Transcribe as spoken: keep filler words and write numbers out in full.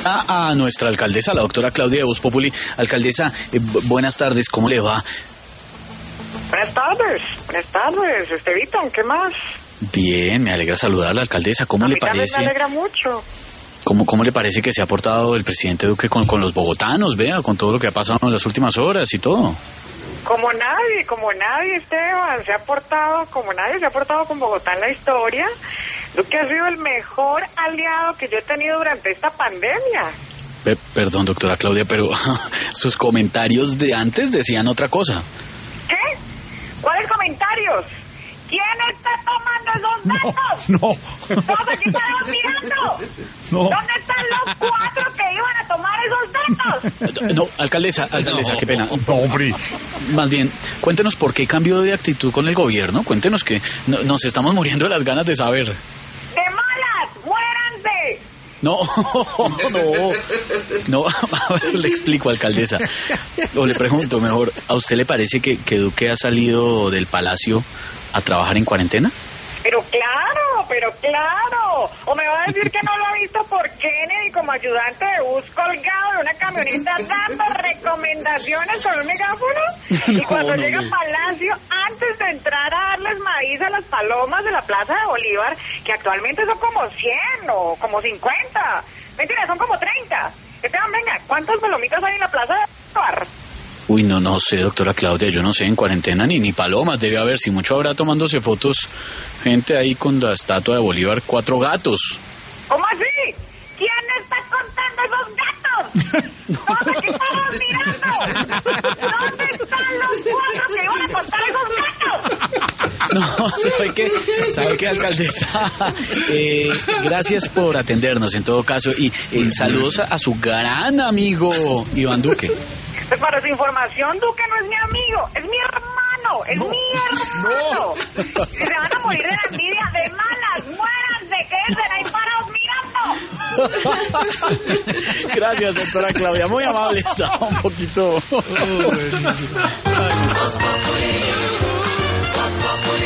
a, a nuestra alcaldesa, la doctora Claudia de Voz Populi. Alcaldesa, eh, buenas tardes, ¿cómo le va? Buenas tardes, buenas tardes, Estevitan, ¿qué más? Bien, me alegra saludarla, alcaldesa. ¿Cómo a le mí también parece? Me alegra mucho. ¿Cómo, ¿Cómo le parece que se ha portado el presidente Duque con, con los bogotanos, vea, con todo lo que ha pasado en las últimas horas y todo? Como nadie, como nadie, Esteban, se ha portado, como nadie se ha portado con Bogotá en la historia. Duque ha sido el mejor aliado que yo he tenido durante esta pandemia. Pe- perdón, doctora Claudia, pero sus comentarios de antes decían otra cosa. ¿Qué? ¿Cuáles comentarios? ¿Quién está tomando esos datos? No, no. Todos aquí estamos mirando. No. ¿Dónde están los cuatro que iban a tomar esos datos? No, alcaldesa, alcaldesa, No, qué pena. No, hombre. Más bien, cuéntenos por qué cambió de actitud con el gobierno. Cuéntenos que no, nos estamos muriendo de las ganas de saber. ¡De malas! ¡Muéranse! No, no, no, a ver, le explico, alcaldesa. O le pregunto mejor, ¿a usted le parece que, que Duque ha salido del palacio a trabajar en cuarentena? Pero claro, pero claro. O me va a decir que no lo ha visto por Kennedy como ayudante de bus colgado de una camioneta dando recomendaciones con un megáfono. Y cuando No, no, llega no. a Palacio, antes de entrar a darles maíz a las palomas de la Plaza de Bolívar, que actualmente son como cien o como cincuenta. Mentira, son como treinta. Esteban, venga, ¿cuántas palomitas hay en la Plaza de Bolívar? Uy, no, no sé, doctora Claudia, yo no sé, en cuarentena ni, ni palomas debe haber, si mucho habrá tomándose fotos gente ahí con la estatua de Bolívar, cuatro gatos. ¿Cómo así? ¿Quién está contando esos gatos? Todos aquí estamos mirando. ¿Dónde están los cuatro que iban a contar esos gatos? No, ¿sabe qué? ¿Sabe qué, alcaldesa? Eh, gracias por atendernos en todo caso y eh, saludos a, a su gran amigo Iván Duque. Pues para su información, Duque no es mi amigo, es mi hermano, es No, mi hermano. no. Si se van a morir de la envidia, de malas, muéranse, quédense ahí parados mirando. Gracias, doctora Claudia, muy amable, estaba un poquito... Oh, buenísimo. Ay,